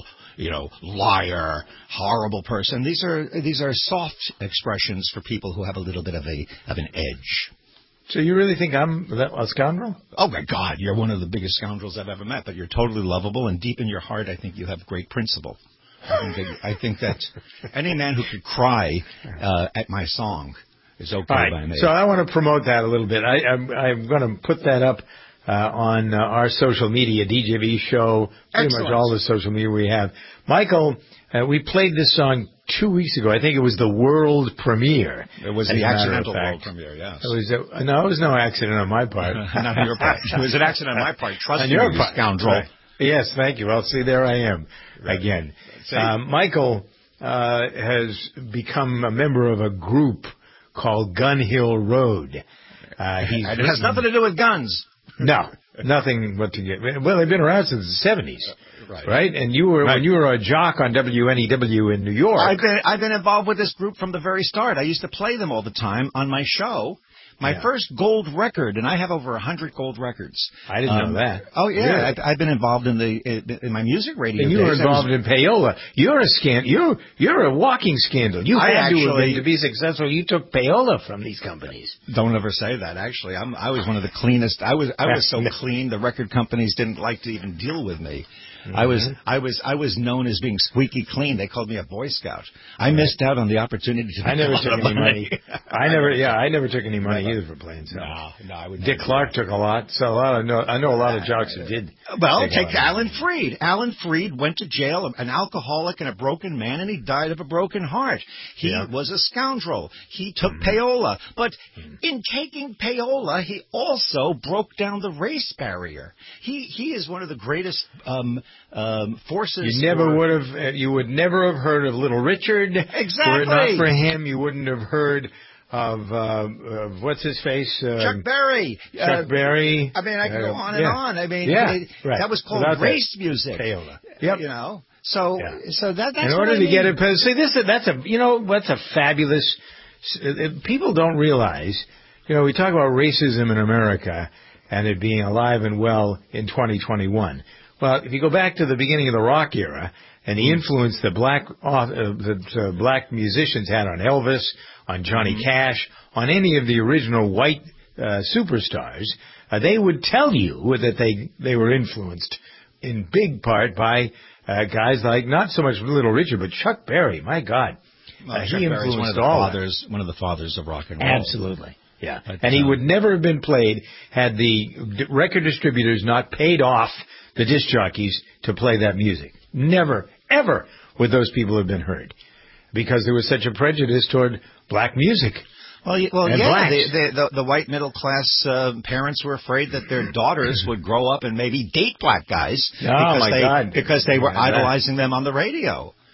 [SPEAKER 5] liar, horrible person. These are soft expressions for people who have a little bit of an edge.
[SPEAKER 4] So you really think I'm a scoundrel?
[SPEAKER 5] Oh, my God, you're one of the biggest scoundrels I've ever met, but you're totally lovable, and deep in your heart, I think you have great principle. I think that any man who could cry at my song is okay by me.
[SPEAKER 4] So I want to promote that a little bit. I'm going to put that up on our social media, DJV Show, pretty much all the social media we have. Michael, we played this song 2 weeks ago. I think it was the world premiere.
[SPEAKER 5] It was the accidental world premiere, yes.
[SPEAKER 4] It was no accident on my part.
[SPEAKER 5] Not on your part. It was an accident on my part. Trust me, you scoundrel.
[SPEAKER 4] Right. Yes, thank you. Well, see, there I am again. Michael has become a member of a group called Gun Hill Road. It
[SPEAKER 5] has nothing to do with guns.
[SPEAKER 4] No, nothing but to get. Well, they've been around since the 70s. Right? And you were when you were a jock on WNEW in New York.
[SPEAKER 5] I've been involved with this group from the very start. I used to play them all the time on my show. My first gold record, and I have over 100 gold records.
[SPEAKER 4] I didn't know that.
[SPEAKER 5] Oh yeah, really? I've been involved in my music radio.
[SPEAKER 4] And you were involved in payola. You're a walking scandal. You had to be successful. You took payola from these companies.
[SPEAKER 5] Don't ever say that. Actually, I was one of the cleanest. I was so clean. The record companies didn't like to even deal with me. Mm-hmm. I was known as being squeaky clean. They called me a Boy Scout. I missed out on the opportunity to.
[SPEAKER 4] I never took any money. I never took any money either for playing. So.
[SPEAKER 5] No, I would.
[SPEAKER 4] Dick Clark took a lot. So I know a lot of jocks who did.
[SPEAKER 5] Well, take Alan Freed. Alan Freed went to jail, an alcoholic and a broken man, and he died of a broken heart. He was a scoundrel. He took payola, but in taking payola, he also broke down the race barrier. He is one of the greatest. Forces.
[SPEAKER 4] You would never have heard of Little Richard.
[SPEAKER 5] Exactly.
[SPEAKER 4] Were it not for him, you wouldn't have heard of what's his face?
[SPEAKER 5] Chuck Berry.
[SPEAKER 4] Chuck Berry.
[SPEAKER 5] I mean, I can go on and on. I mean, that was called race music.
[SPEAKER 4] Payola.
[SPEAKER 5] Yep. So that's
[SPEAKER 4] in order to get it. See, that's a fabulous. People don't realize. We talk about racism in America and it being alive and well in 2021. Well, if you go back to the beginning of the rock era and the influence that black musicians had on Elvis, on Johnny Cash, on any of the original white superstars, they would tell you that they were influenced in big part by guys like not so much Little Richard, but Chuck Berry. My God,
[SPEAKER 5] he influenced one of the fathers of rock and roll.
[SPEAKER 4] Absolutely. Yeah, and he would never have been played had the record distributors not paid off the disc jockeys to play that music. Never, ever would those people have been heard because there was such a prejudice toward black music.
[SPEAKER 5] Well, the white middle class parents were afraid that their daughters would grow up and maybe date black guys because they were idolizing them on the radio.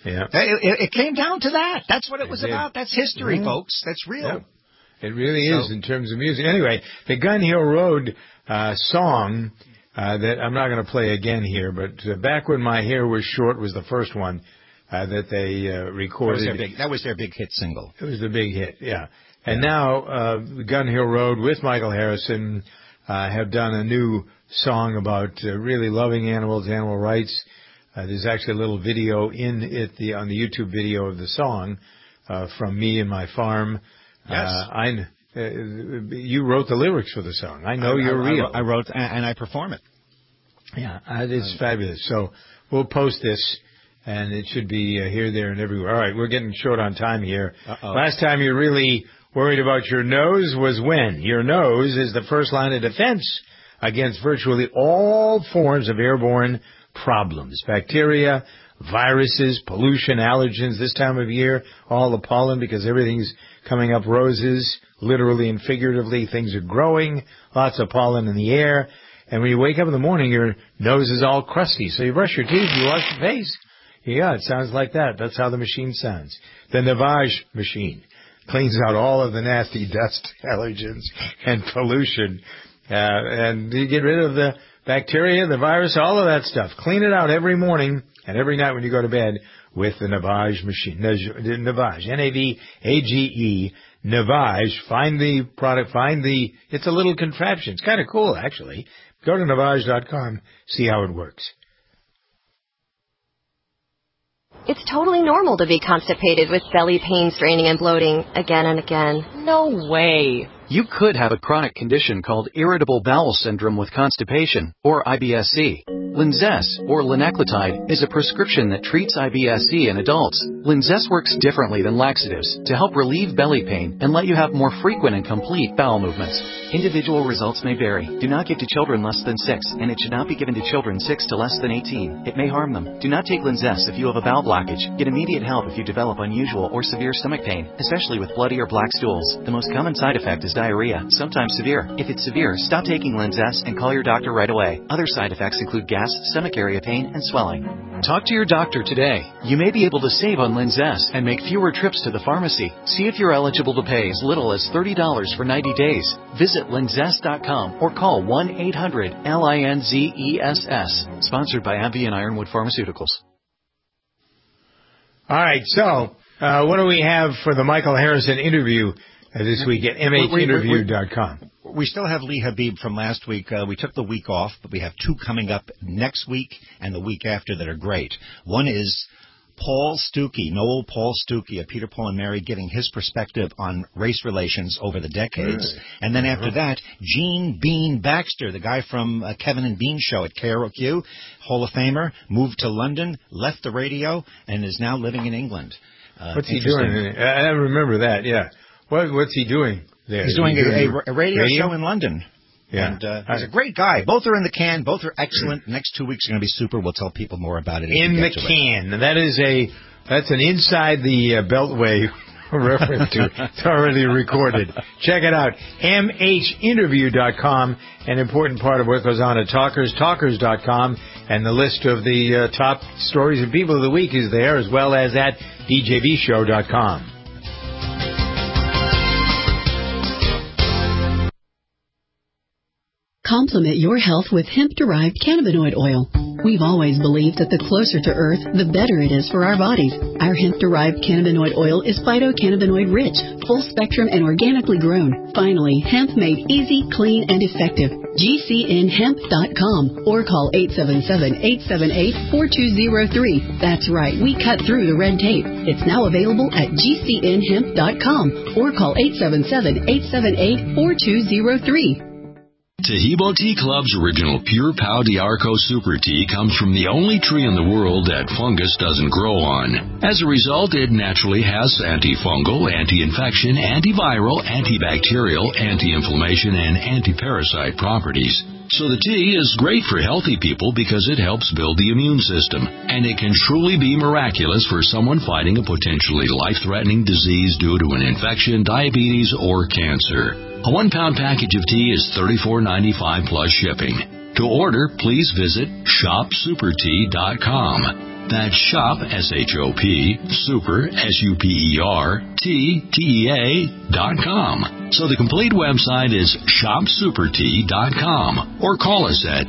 [SPEAKER 4] Yeah.
[SPEAKER 5] It came down to that. That's what it was about. That's history, folks. That's real.
[SPEAKER 4] Yeah. It really is in terms of music. Anyway, the Gun Hill Road song that I'm not going to play again here, but Back When My Hair Was Short was the first one that they recorded.
[SPEAKER 5] That was their big hit single.
[SPEAKER 4] It was the big hit, yeah. And now Gun Hill Road with Michael Harrison have done a new song about really loving animals, animal rights. There's actually a little video in it on the YouTube video of the song from Me and My Farm.
[SPEAKER 5] Yes.
[SPEAKER 4] You wrote the lyrics for the song. I know you're real.
[SPEAKER 5] I wrote and I perform it.
[SPEAKER 4] Yeah, it's fabulous. So we'll post this, and it should be here, there, and everywhere. All right, we're getting short on time here. Last time you really worried about your nose was when? Your nose is the first line of defense against virtually all forms of airborne problems. Bacteria, viruses, pollution, allergens this time of year, all the pollen because everything's coming up roses, literally and figuratively. Things are growing, lots of pollen in the air. And when you wake up in the morning, your nose is all crusty. So you brush your teeth, you wash your face. Yeah, it sounds like that. That's how the machine sounds. The Navage machine cleans out all of the nasty dust, allergens, and pollution. And you get rid of the bacteria, the virus, all of that stuff. Clean it out every morning and every night when you go to bed with the Navage machine. Navage, N-A-V-A-G-E, Navage. Find the product, it's a little contraption. It's kind of cool, actually. Go to Navage.com, see how it works.
[SPEAKER 15] It's totally normal to be constipated with belly pain, straining, and bloating again and again.
[SPEAKER 1] No way.
[SPEAKER 22] You could have a chronic condition called irritable bowel syndrome with constipation, or IBS-C. Linzess, or linaclotide, is a prescription that treats IBS-C in adults. Linzess works differently than laxatives to help relieve belly pain and let you have more frequent and complete bowel movements. Individual results may vary. Do not give to children less than 6, and it should not be given to children 6 to less than 18. It may harm them. Do not take Linzess if you have a bowel blockage. Get immediate help if you develop unusual or severe stomach pain, especially with bloody or black stools. The most common side effect is diarrhea, sometimes severe. If it's severe, stop taking Linzess and call your doctor right away. Other side effects include gas, stomach area pain, and swelling. Talk to your doctor today. You may be able to save on Linzess and make fewer trips to the pharmacy. See if you're eligible to pay as little as $30 for 90 days. Visit Linzess.com or call 1-800-LINZESS. Sponsored by AbbVie and Ironwood Pharmaceuticals.
[SPEAKER 4] All right, so what do we have for the Michael Harrison interview this week at MHinterview.com?
[SPEAKER 5] We still have Lee Habib from last week. We took the week off, but we have 2 coming up next week and the week after that are great. One is Noel Paul Stuckey of Peter, Paul, and Mary, giving his perspective on race relations over the decades. And then after that, Gene Bean Baxter, the guy from Kevin and Bean Show at KROQ, Hall of Famer, moved to London, left the radio, and is now living in England.
[SPEAKER 4] What's he doing? I remember that, yeah. What's he doing there?
[SPEAKER 5] He's doing a radio show in London.
[SPEAKER 4] Yeah.
[SPEAKER 5] And he's a great guy. Both are in the can. Both are excellent. Next 2 weeks are going to be super. We'll tell people more about it.
[SPEAKER 4] In the can. That's an inside the Beltway reference to. It's already recorded. Check it out. MHinterview.com. An important part of what goes on at Talkers.com. And the list of the top stories and people of the week is there, as well as at DJBShow.com.
[SPEAKER 23] Complement your health with hemp-derived cannabinoid oil. We've always believed that the closer to Earth, the better it is for our bodies. Our hemp-derived cannabinoid oil is phytocannabinoid-rich, full-spectrum, and organically grown. Finally, hemp made easy, clean, and effective. GCNhemp.com or call 877-878-4203. That's right, we cut through the red tape. It's now available at GCNhemp.com or call 877-878-4203.
[SPEAKER 24] Tahibo Tea Club's original Pure Pau d'Arco Super Tea comes from the only tree in the world that fungus doesn't grow on. As a result, it naturally has antifungal, anti-infection, antiviral, antibacterial, anti-inflammation, and anti-parasite properties. So the tea is great for healthy people because it helps build the immune system, and it can truly be miraculous for someone fighting a potentially life-threatening disease due to an infection, diabetes, or cancer. A 1-pound package of tea is $34.95 plus shipping. To order, please visit shopsupertea.com. That's shop, S-H-O-P, super, SUPERTEA.com. So the complete website is shopsupertea.com, or call us at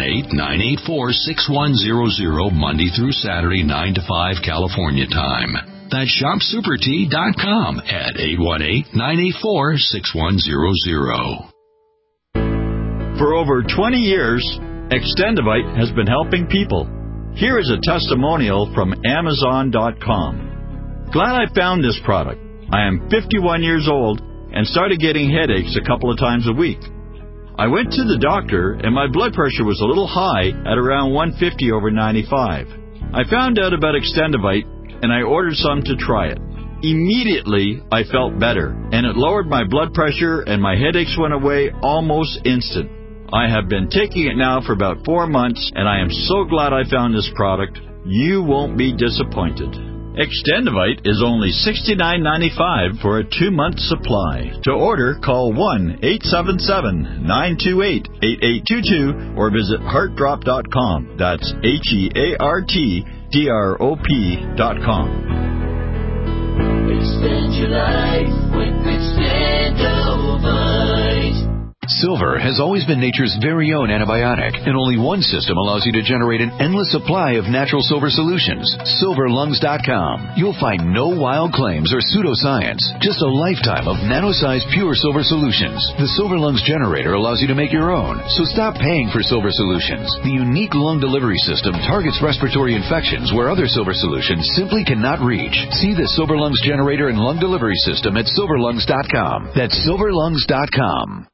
[SPEAKER 24] 818-984-6100 Monday through Saturday, 9 to 5 California time. That's shopsupertea.com at 818-984-6100.
[SPEAKER 1] For over 20 years, Extendivite has been helping people. Here is a testimonial from Amazon.com. Glad I found this product. I am 51 years old and started getting headaches a couple of times a week. I went to the doctor and my blood pressure was a little high at around 150 over 95. I found out about Extendivite and I ordered some to try it. Immediately, I felt better, and it lowered my blood pressure and my headaches went away almost instant. I have been taking it now for about 4 months, and I am so glad I found this product. You won't be disappointed. Extendivite is only $69.95 for a 2-month supply. To order, call 1-877-928-8822 or visit heartdrop.com. That's HEARTDROP.com.
[SPEAKER 3] Extend your life with Extendivite.
[SPEAKER 6] Silver has always been nature's very own antibiotic, and only one system allows you to generate an endless supply of natural silver solutions. SilverLungs.com. You'll find no wild claims or pseudoscience, just a lifetime of nano-sized pure silver solutions. The Silver Lungs generator allows you to make your own, so stop paying for silver solutions. The unique lung delivery system targets respiratory infections where other silver solutions simply cannot reach. See the Silver Lungs generator and lung delivery system at SilverLungs.com. That's SilverLungs.com.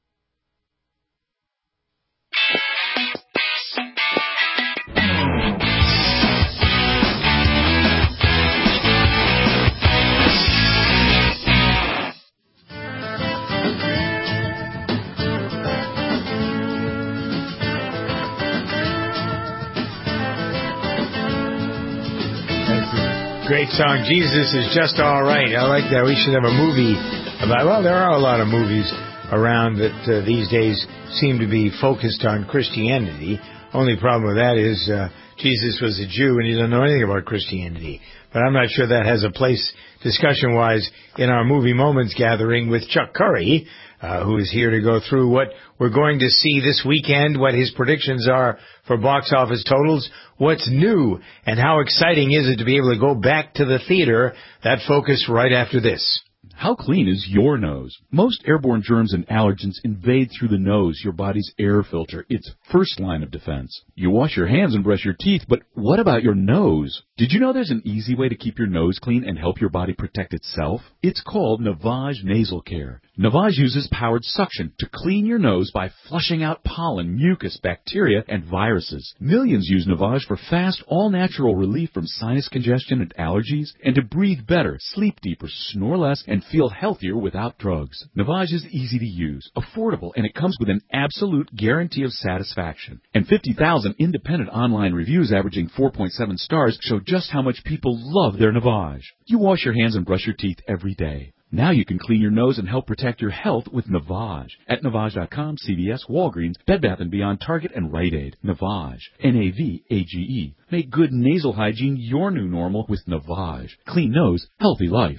[SPEAKER 4] Great song. Jesus is just all right. I like that. We should have a movie about, well, there are a lot of movies around that these days seem to be focused on Christianity. Only problem with that is Jesus was a Jew and he doesn't know anything about Christianity. But I'm not sure that has a place discussion-wise in our Movie Moments gathering with Chuck Curry, who is here to go through what we're going to see this weekend, what his predictions are for box office totals, what's new, and how exciting is it to be able to go back to the theater. That focus right after this.
[SPEAKER 7] How clean is your nose? Most airborne germs and allergens invade through the nose, your body's air filter. It's first line of defense. You wash your hands and brush your teeth, but what about your nose? Did you know there's an easy way to keep your nose clean and help your body protect itself? It's called Navage Nasal Care. Navage uses powered suction to clean your nose by flushing out pollen, mucus, bacteria, and viruses. Millions use Navage for fast, all-natural relief from sinus congestion and allergies, and to breathe better, sleep deeper, snore less, and feel healthier without drugs. Navage is easy to use, affordable, and it comes with an absolute guarantee of satisfaction. And 50,000 independent online reviews averaging 4.7 stars show just how much people love their Navage. You wash your hands and brush your teeth every day. Now you can clean your nose and help protect your health with Navage. At Navage.com, CVS, Walgreens, Bed Bath & Beyond, Target, and Rite Aid. Navage. N-A-V-A-G-E. Make good nasal hygiene your new normal with Navage. Clean nose, healthy life.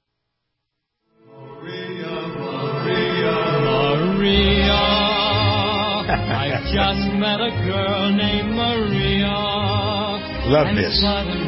[SPEAKER 3] Maria, I just met a girl named Maria.
[SPEAKER 4] Love this.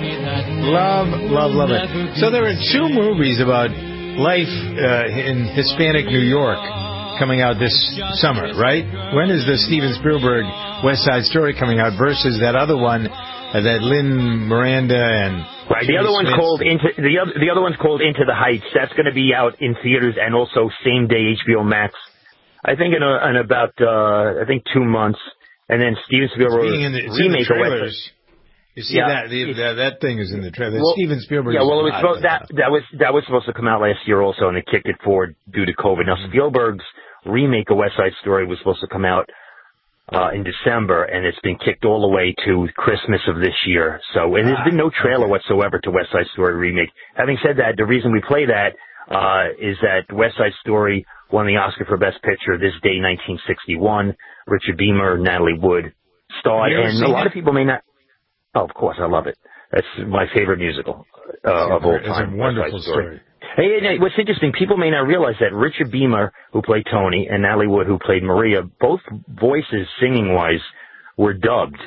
[SPEAKER 4] Love it. So there are 2 movies about life in Hispanic New York coming out this summer, right? When is the Steven Spielberg West Side Story coming out versus that other one that Lin Miranda and
[SPEAKER 25] right? The other one's called the other one's called Into the Heights. That's going to be out in theaters and also same day HBO Max. I think in about 2 months, and then Steven Spielberg remake of West.
[SPEAKER 4] You see that thing is in the trailer.
[SPEAKER 25] Well,
[SPEAKER 4] Steven Spielberg.
[SPEAKER 25] Yeah, well, it was that was supposed to come out last year also, and they kicked it forward due to COVID. Now Spielberg's remake of West Side Story was supposed to come out in December, and it's been kicked all the way to Christmas of this year. So, and there's been no trailer whatsoever to West Side Story remake. Having said that, the reason we play that is that West Side Story won the Oscar for Best Picture this day, 1961. Richard Beymer, Natalie Wood starred, and a lot of people may not. Oh, of course, I love it. That's my favorite musical of all time.
[SPEAKER 4] It's a wonderful story.
[SPEAKER 25] Hey, what's interesting, people may not realize that Richard Beamer, who played Tony, and Natalie Wood, who played Maria, both voices, singing-wise, were dubbed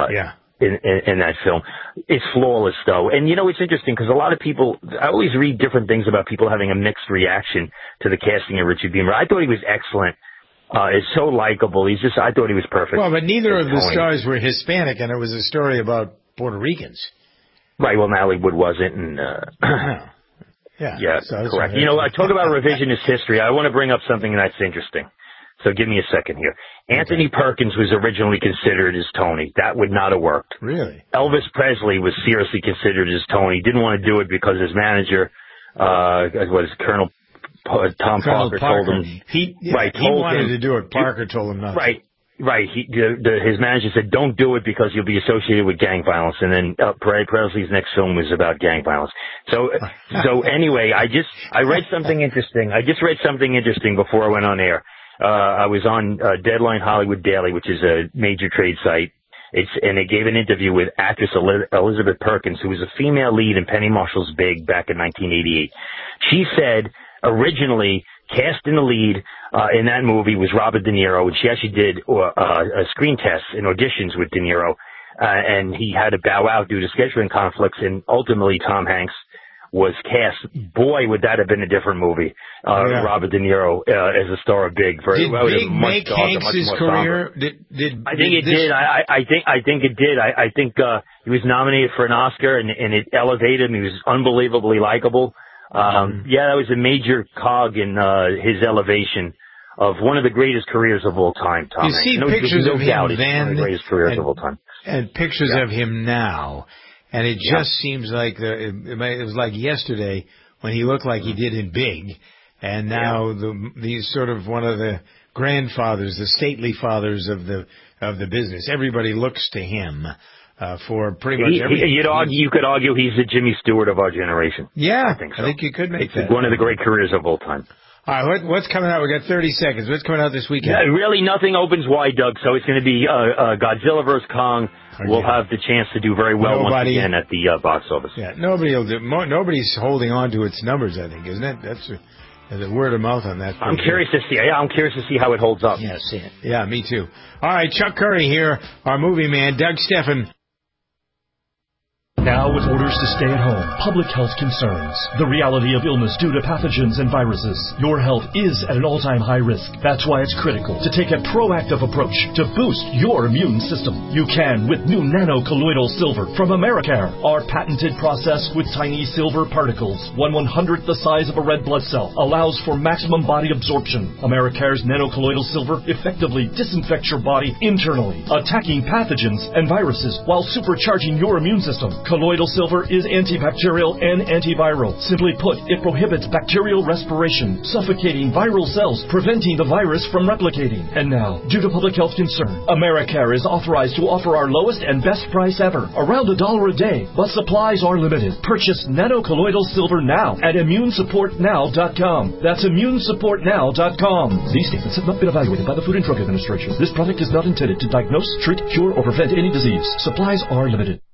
[SPEAKER 25] in that film. It's flawless, though. And, it's interesting, because a lot of people, I always read different things about people having a mixed reaction to the casting of Richard Beamer. I thought he was excellent. Is so likable. I thought he was perfect.
[SPEAKER 4] Well, but neither of the stars were Hispanic, and it was a story about Puerto Ricans.
[SPEAKER 25] Right, well, Natalie Wood wasn't, and... Yeah, correct. I talk about revisionist history. I want to bring up something that's interesting. So give me a second here. Anthony Perkins was originally considered as Tony. That would not have worked.
[SPEAKER 4] Really?
[SPEAKER 25] Elvis Presley was seriously considered as Tony. Didn't want to do it because his manager, Colonel Tom Parker told him.
[SPEAKER 4] He wanted to do it. Parker told him not to.
[SPEAKER 25] Right. His manager said, "Don't do it because you'll be associated with gang violence." And then Presley's next film was about gang violence. So anyway, I read something interesting. I just read something interesting before I went on air. I was on Deadline Hollywood Daily, which is a major trade site. And they gave an interview with actress Elizabeth Perkins, who was a female lead in Penny Marshall's Big back in 1988. She said originally cast in the lead in that movie was Robert De Niro, and she actually did a screen test and auditions with De Niro, and he had to bow out due to scheduling conflicts, and ultimately Tom Hanks was cast. Boy, would that have been a different movie. Robert De Niro as a star of Big.
[SPEAKER 4] Did Big make Hanks' career?
[SPEAKER 25] I think it did. I think it did. I think he was nominated for an Oscar, and it elevated him. He was unbelievably likable. That was a major cog in his elevation of one of the greatest careers of all time, Tom.
[SPEAKER 4] You see pictures of him then,
[SPEAKER 25] one of the greatest careers of all time.
[SPEAKER 4] And pictures of him now, and it just seems like it was like yesterday when he looked like he did in Big, and now he's sort of one of the grandfathers, the stately fathers of the business. Everybody looks to him. For pretty much everything.
[SPEAKER 25] You could argue he's the Jimmy Stewart of our generation.
[SPEAKER 4] Yeah,
[SPEAKER 25] I think
[SPEAKER 4] you could make that.
[SPEAKER 25] One of the great careers of all time.
[SPEAKER 4] All right, what's coming out? We got 30 seconds. What's coming out this weekend?
[SPEAKER 25] Really, nothing opens wide, Doug. So it's going to be Godzilla vs. Kong. We'll have the chance to do very well once again at the box office.
[SPEAKER 4] Yeah, nobody's holding on to its numbers, I think, isn't it? That's the word of mouth on that.
[SPEAKER 25] I'm curious to see. I'm curious to see how it holds up.
[SPEAKER 5] Yeah, see it.
[SPEAKER 4] Yeah, me too. All right, Chuck Curry here, our movie man, Doug Steffen.
[SPEAKER 8] Now with orders to stay at home, public health concerns, the reality of illness due to pathogens and viruses, your health is at an all-time high risk. That's why it's critical to take a proactive approach to boost your immune system. You can with new nano-colloidal silver from Americare. Our patented process with tiny silver particles, 1/100th the size of a red blood cell, allows for maximum body absorption. Americare's nano-colloidal silver effectively disinfects your body internally, attacking pathogens and viruses while supercharging your immune system. Colloidal silver is antibacterial and antiviral. Simply put, it prohibits bacterial respiration, suffocating viral cells, preventing the virus from replicating. And now, due to public health concern, Americare is authorized to offer our lowest and best price ever, around $1 a day, but supplies are limited. Purchase nano-colloidal silver now at immunesupportnow.com. That's immunesupportnow.com. These statements have not been evaluated by the Food and Drug Administration. This product is not intended to diagnose, treat, cure, or prevent any disease. Supplies are limited.